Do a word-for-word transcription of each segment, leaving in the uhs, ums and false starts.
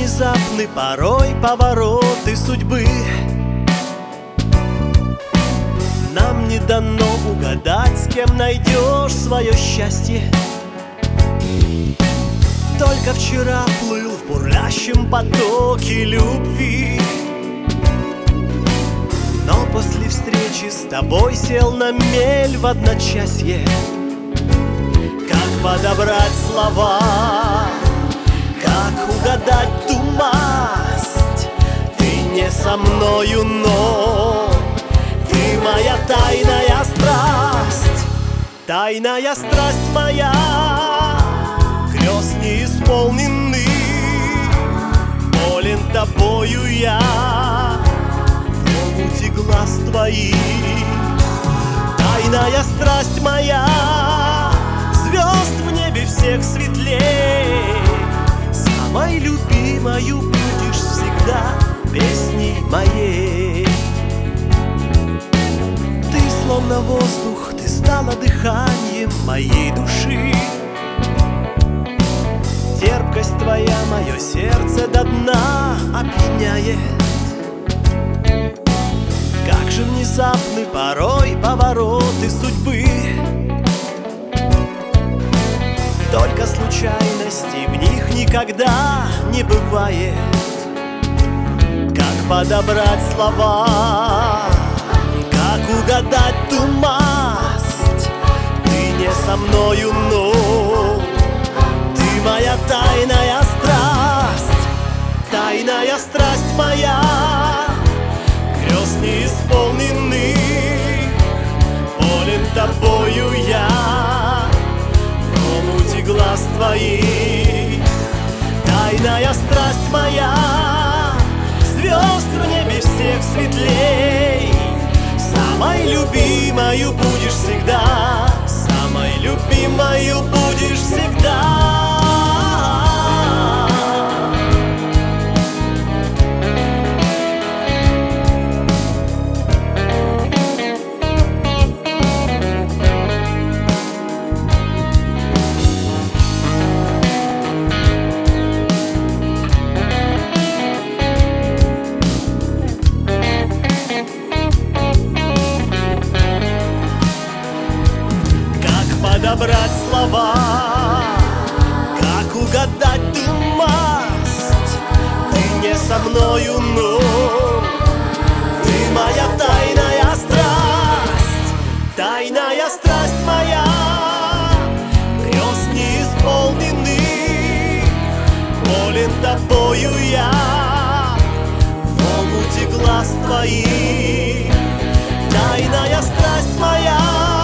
внезапны порой повороты судьбы. Нам не дано угадать, с кем найдешь свое счастье. Только вчера плыл в бурлящем потоке любви, но после встречи с тобой сел на мель в одночасье. Как подобрать слова, как угадать ту масть? Ты не со мною, но ты моя тайная страсть. Тайная страсть моя, грез неисполненных, болен тобою я в омуте глаз твоих. Тайная страсть моя, звезд в небе всех светлей, самой любимою будешь всегда песней моей. Ты словно воздух, ты стала дыханием моей души. Терпкость твоя мое сердце до дна опьяняет. Как же внезапны порой повороты судьбы, только случайностей в них никогда не бывает. Как подобрать слова, как угадать ту масть? Ты не со мною, но ты моя тайная страсть. Тайная страсть моя, грез неисполненных, болен тобою я в омуте глаз твоих. Тайная страсть моя, звезд в небе всех светлей, самой любимою будешь всегда, самой любимою будешь всегда. Подобрать слова, как угадать ту масть? Ты не со мною, но ты моя тайная страсть. Тайная страсть моя, грез неисполненных, болен тобою я в омуте глаз твоих. Тайная страсть моя,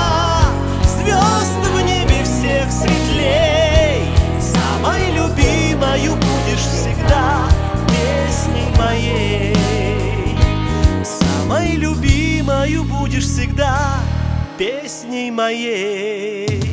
звезд в небе всех светлей, самой любимою будешь всегда песней моей. Самой любимою будешь всегда песней моей.